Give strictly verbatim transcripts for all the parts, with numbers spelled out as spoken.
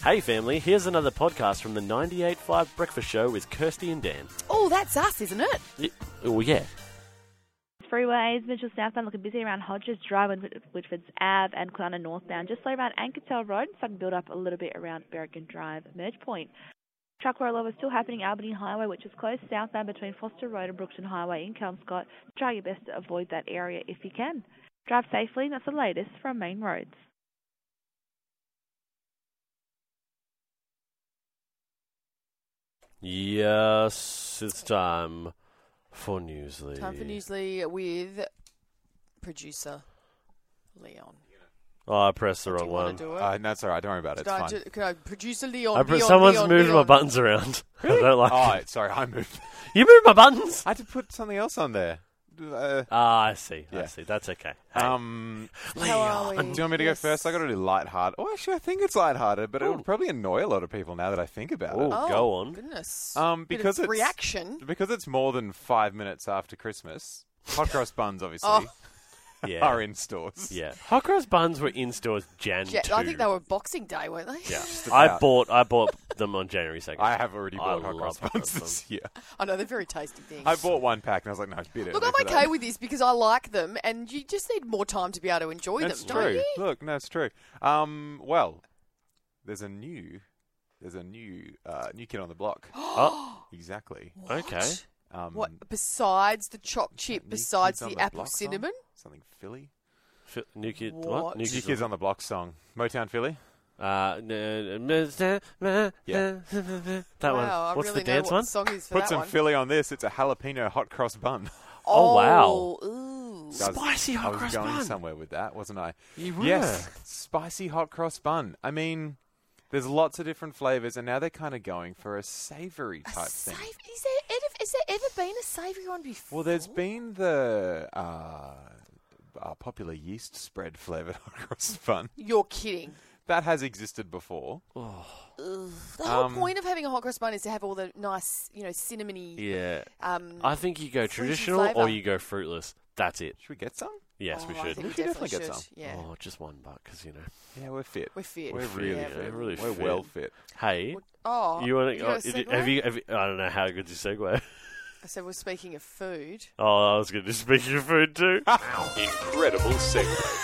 Hey family, here's another podcast from the ninety-eight point five Breakfast Show with Kirsty and Dan. Oh, that's us, isn't it? Y- Oh, yeah. Freeways, Mitchell southbound looking busy around Hodges Drive and Whitford's Ave and Clowney northbound. Just slow around Ankertel Road, starting to build up a little bit around Berrigan Drive, Merge Point. Truck rollover still happening Albany Highway, which is closed southbound between Foster Road and Brookton Highway in Kelmscott. Try your best to avoid that area if you can. Drive safely, and that's the latest from Main Roads. Yes, it's time for Newsly. Time for Newsly with producer Leon. Oh, I pressed the Do wrong you want one. to do it? Uh, no, it's all right. Don't worry about it. Could It's I fine. ju- could I- producer Leon. I pressed, Leon, someone's Leon, moved my Leon. buttons around. I don't like Oh, it. sorry, I moved. You moved my buttons? I had to put something else on there. Uh, Ah, I see. I Yeah. see. That's okay. Hey. um, How are we? do you want me to Yes. go first? I got to do lighthearted. Oh, actually, I think it's lighthearted, but it Ooh. would probably annoy a lot of people now that I think about Ooh. it. Oh, Go on. Goodness. Um, Bit because of it's reaction. because it's more than five minutes after Christmas. Hot cross buns, obviously, Oh. Yeah. are in stores. Yeah. Hot cross buns were in stores Jan Ja- two. I think they were Boxing Day, weren't they? Yeah. Just I about. bought I bought them on January second. I have already I bought hot love cross hot buns cross this year. I know, they're very tasty things. I bought one pack and I was like, no, it's bitter. Look, I'm okay with this because I like them, and you just need more time to be able to enjoy That's them, don't true. you? Look, no, it's true. Um, well, there's a new, there's a new, uh, new kid on the block. Oh, Exactly. okay. What? Um, What besides the choc chip, New besides Kids on the the apple Block song? cinnamon? Something Philly. Fi- New kid. What? What? New New kid. Kids on the Block song. Motown Philly. Uh, n- n- Yeah. that wow, one. I What's really the know dance what one? the song is for Put that some one. Philly on this. It's a jalapeno hot cross bun. Oh, wow. Ooh. I was- Spicy hot I cross was going bun. somewhere with that, wasn't I? You were. Yes, spicy hot cross bun. I mean, there's lots of different flavors, and now they're kind of going for a savory A type sav- thing. is there ever, has there ever been a savoury one before? Well, there's been the uh, uh, popular yeast spread flavored hot cross bun. You're kidding. That has existed before. Ugh. The whole Um, point of having a hot cross bun is to have all the nice, you know, cinnamony. Yeah. Um, I think you go Fruity traditional or flavour. you go fruitless. That's it. Should we get some? Yes, we oh, I should. think We we should definitely, definitely get should. some. Yeah, Oh, just one buck, because you know. Yeah, we're fit. we're fit. We're fit, really yeah, fit. really We're fit. well fit. Hey, Oh, you want you to? got a Oh, segue? have you? Have you? I don't know how good you segue. So we're speaking of food. Oh, I was going to speak of food too. Incredible segue.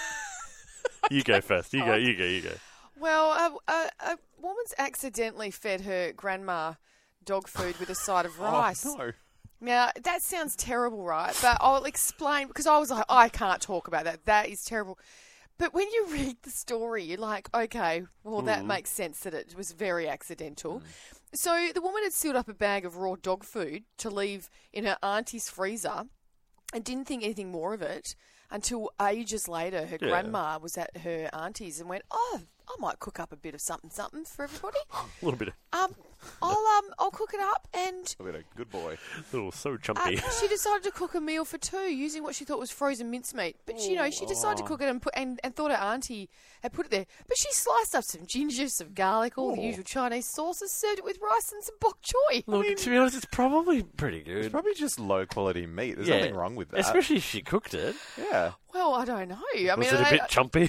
You go first. You go. You go. You go. Well, a, a, a woman's accidentally fed her grandma dog food with a side of rice. Oh, no. Now, that sounds terrible, right? But I'll explain, because I was like, I can't talk about that. That is terrible. But when you read the story, you're like, okay, well, that makes sense that it was very accidental. So the woman had sealed up a bag of raw dog food to leave in her auntie's freezer and didn't think anything more of it until ages later her Yeah. grandma was at her auntie's and went, oh, I might cook up a bit of something something for everybody. A little bit of Um, I'll um, I'll cook it up, and A bit of good boy. little so uh, chumpy. she decided to cook a meal for two using what she thought was frozen mincemeat. But she, you know, she decided to cook it and put and, and thought her auntie had put it there. But she sliced up some ginger, some garlic, all the Oh. usual Chinese sauces, served it with rice and some bok choy. Look, to be honest, it's probably pretty good. It's probably just low quality meat. There's Yeah. nothing wrong with that. Especially if she cooked it. yeah. Well, I don't know. I Was mean, it a I, bit chumpy?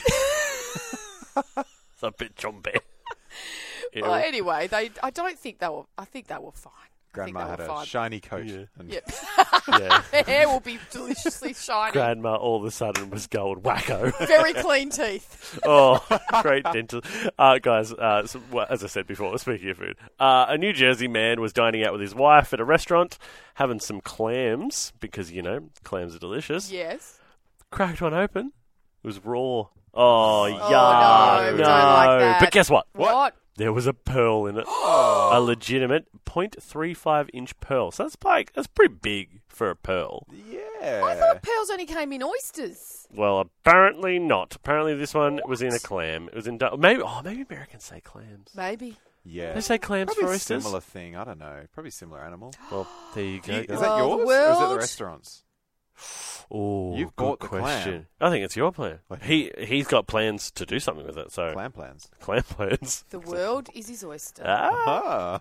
It's a bit chumpy. well, anyway, they. I don't think they were. I think they were fine. Grandma I think had they a were fine. shiny coat. Yeah. And Yep. Yeah. Their hair will be deliciously shiny. Grandma all of a sudden was going wacko. Very clean teeth. Oh, great dental. Uh, guys, uh, so, well, as I said before, speaking of food, uh, a New Jersey man was dining out with his wife at a restaurant, having some clams, because, you know, clams are delicious. Yes. Cracked one open. It was raw. Oh, no, yuck. we don't like that. But guess what? What? There was a pearl in it. A legitimate point three five inch pearl. So that's like, that's pretty big for a pearl. yeah. I thought pearls only came in oysters. Well, apparently not. Apparently this one was in a clam. It was in, maybe, oh, maybe Americans say clams. Maybe. yeah. They say clams Probably for a oysters. similar thing. I don't know. Probably similar animal. Well, there you Do go. you- is guys. that Well, yours the or is it the world- restaurant's? Oh, You've good bought the question. clam. I think it's your plan. Like- He he's got plans to do something with it. So Clam plans. clam plans. The world is his oyster. Ah. Ah.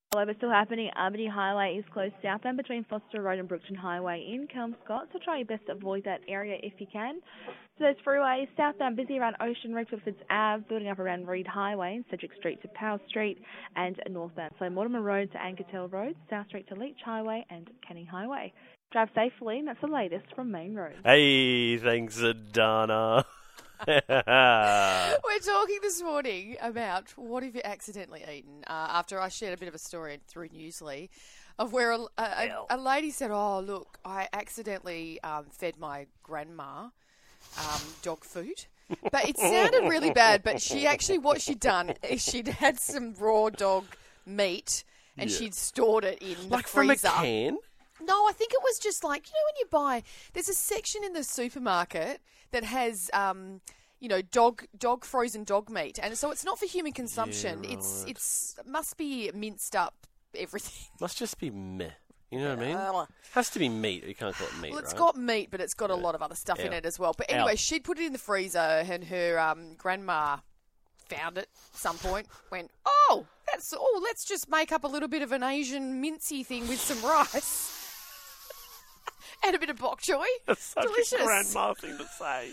However, still happening. Albany Highway is closed southbound between Foster Road and Brookton Highway in Kelmscott, so try your best to avoid that area if you can. So those freeways, southbound busy around Ocean Road, Whitfords Ave, building up around Reed Highway and Cedric Street to Powell Street, and northbound, so Mortimer Road to Ankertel Road, South Street to Leach Highway and Canning Highway. Drive safely, and that's the latest from Main Road. Hey, thanks, Donna. We're talking this morning about what have you accidentally eaten uh, after I shared a bit of a story through Newsly of where a, a, a lady said, oh, look, I accidentally um, fed my grandma um, dog food. But it sounded really bad, but she actually, what she'd done is she'd had some raw dog meat and Yeah. she'd stored it in the Like from a freezer. can? No, I think it was just like, you know, when you buy, there's a section in the supermarket that has, um, you know, dog dog frozen dog meat, and so it's not for human consumption. Yeah, It's right. it's it must be minced up everything. Must just be meh. You know what I mean? Uh, Has to be meat. You can't call it meat, Well, it's right? got meat, but it's got a lot of other stuff in Ow. it as well. But anyway, Ow. she'd put it in the freezer, and her um, grandma found it at some point. Went, oh, that's oh, let's just make up a little bit of an Asian mincy thing with some rice. And a bit of bok choy. That's such Delicious. a grandma thing to say.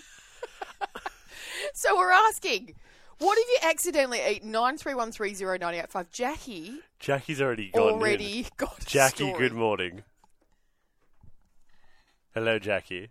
So we're asking, what have you accidentally eaten? nine three one three zero nine eight five. Jackie Jackie's already gone already in. got a Jackie, story. good morning. Hello, Jackie.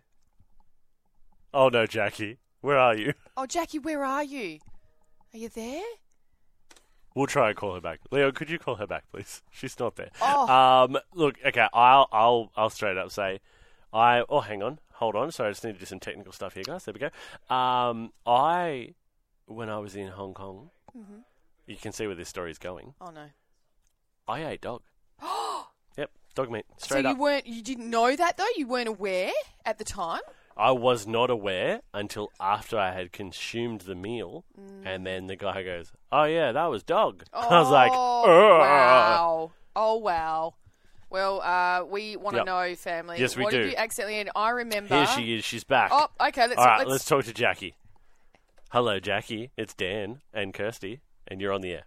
Oh, no, Jackie. Where are you? Oh, Jackie, where are you? Are you there? We'll try and call her back. Leo, could you call her back, please? She's not there. Oh. Um, look, okay, I'll, I'll, I'll straight up say, I. Oh, hang on, hold on. Sorry, I just need to do some technical stuff here, guys. There we go. Um, I, when I was in Hong Kong, Mm-hmm. you can see where this story is going. Oh no. I ate dog. Yep, dog meat. So Straight you up. weren't, you didn't know that though? You weren't aware at the time? I was not aware until after I had consumed the meal, Mm. and then the guy goes, "Oh yeah, that was dog." I was like, Oh, "Ugh." wow. Oh, wow. Well, uh, we want to Yep. know, family. Yes, we what do. did you accidentally eat? I remember. Here she is. She's back. Oh, okay. Let's, All right, let's, let's talk to Jackie. Hello, Jackie. It's Dan and Kirsty, and you're on the air.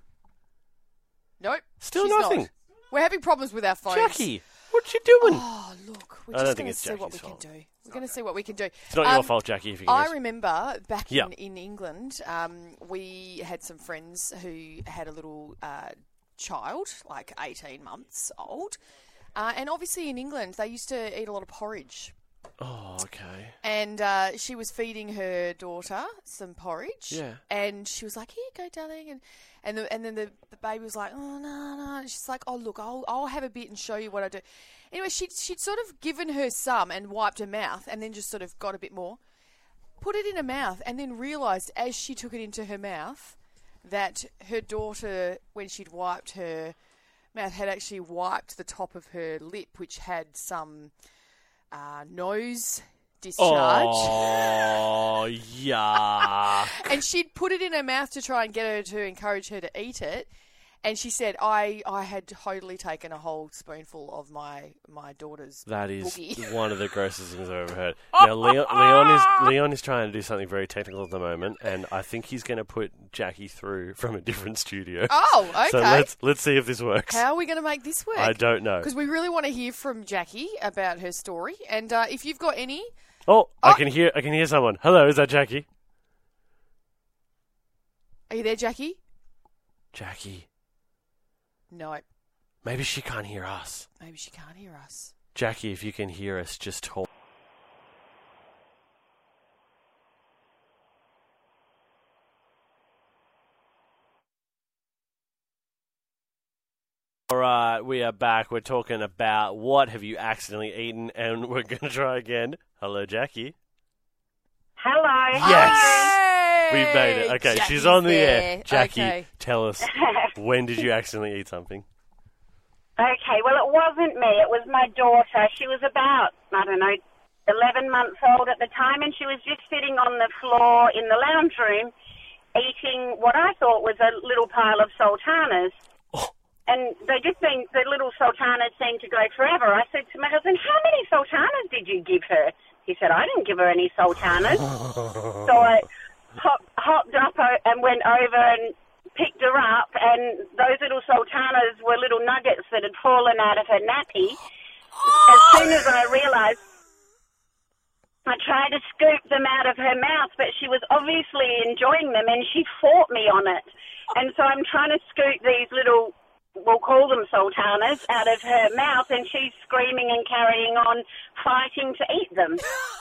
Nope. Still she's nothing. Not. We're having problems with our phones. Jackie, what you doing? Oh, look. We're I don't just think going to it's see what we Jackie's can fault. do. We're going to see what we can do. It's not your Um, fault, Jackie. If you can I guess. remember back Yeah. in, in England, um, we had some friends who had a little uh, child, like eighteen months old. Uh, and obviously in England, they used to eat a lot of porridge. Oh, okay. And uh, she was feeding her daughter some porridge. Yeah. And she was like, here you go, darling. And and, the, and then the, the baby was like, oh, no, no. And she's like, oh, look, I'll, I'll have a bit and show you what I do. Anyway, she'd, she'd sort of given her some and wiped her mouth and then just sort of got a bit more. Put it in her mouth and then realised as she took it into her mouth that her daughter, when she'd wiped her mouth, had actually wiped the top of her lip, which had some uh, nose discharge. Oh, yeah. And she'd put it in her mouth to try and get her to encourage her to eat it. And she said, I, I had totally taken a whole spoonful of my, my daughter's That is boogie. one of the grossest things I've ever heard. Now, Leon, Leon is Leon is trying to do something very technical at the moment, and I think he's going to put Jackie through from a different studio. Oh, okay. So let's let's see if this works. How are we going to make this work? I don't know. Because we really want to hear from Jackie about her story. And uh, if you've got any... Oh, I Oh. can hear I can hear someone. Hello, is that Jackie? Are you there, Jackie? Jackie. No. Maybe she can't hear us. Maybe she can't hear us. Jackie, if you can hear us, just talk. All right, we are back. We're talking about what have you accidentally eaten, and we're going to try again. Hello, Jackie. Hello. Yes. Hey! We've made it. Okay, Jackie's she's on the there. air. Jackie, Okay. tell us, when did you accidentally eat something? Okay, well, it wasn't me. It was my daughter. She was about, I don't know, eleven months old at the time, and she was just sitting on the floor in the lounge room eating what I thought was a little pile of sultanas. Oh. And they just seemed, the little sultanas seemed to go forever. I said to my husband, how many sultanas did you give her? He said, I didn't give her any sultanas. So I hop, hopped up o- and went over and picked her up, and those little sultanas were little nuggets that had fallen out of her nappy. As soon as I realised, I tried to scoop them out of her mouth, but she was obviously enjoying them, and she fought me on it. And so I'm trying to scoop these little, we'll call them sultanas, out of her mouth, and she's screaming and carrying on, fighting to eat them.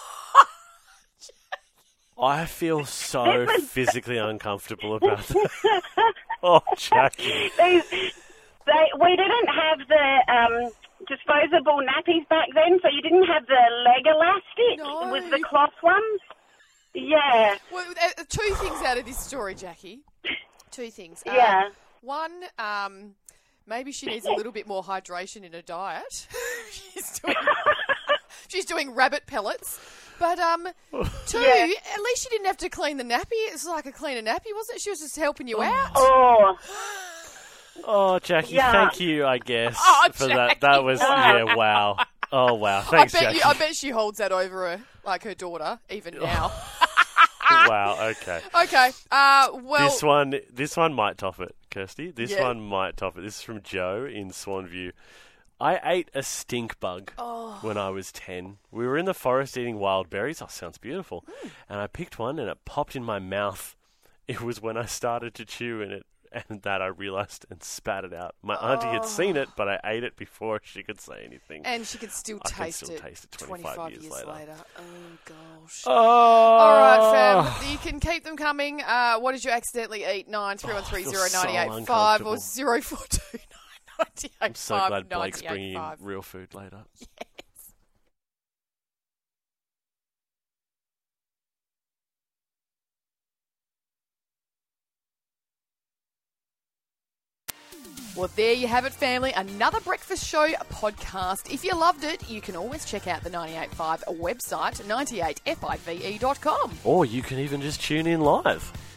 I feel so physically uncomfortable about that. Oh, Jackie. These, they, we didn't have the um, disposable nappies back then, so you didn't have the leg elastic No. with the cloth ones. Yeah. Well, uh, two things out of this story, Jackie. Two things. Uh, Yeah. One, um, maybe she needs a little bit more hydration in her diet. she's doing she's doing rabbit pellets. But um, two, Yeah. at least she didn't have to clean the nappy. It's like a cleaner nappy, wasn't it? She was just helping you out. Oh. Oh, Jackie, Yeah. thank you, I guess, Oh, for Jackie. that. That was, yeah, wow. Oh, wow. Thanks, I bet Jackie. you, I bet she holds that over her, like her daughter, even now. Wow, okay. Okay. Uh, well, This one, this one might top it, Kirsty. This Yeah. one might top it. This is from Joe in Swanview. I ate a stink bug Oh. when I was ten. We were in the forest eating wild berries. Oh, sounds beautiful. Mm. And I picked one and it popped in my mouth. It was when I started to chew in it and that I realised and spat it out. My auntie had seen it, but I ate it before she could say anything. and she could still I can taste still it taste it twenty-five years later. Oh, gosh. Oh! All right, fam. You can keep them coming. Uh, what did you accidentally eat? nine three one three Oh, I zero feel nine eight so five or uncomfortable. zero four two nine ninety eight I'm so five glad Blake's ninety-eight bringing in five. real food later. Well, there you have it, family. Another Breakfast Show podcast. If you loved it, you can always check out the ninety-eight point five website, ninety eight five e dot com. Or you can even just tune in live.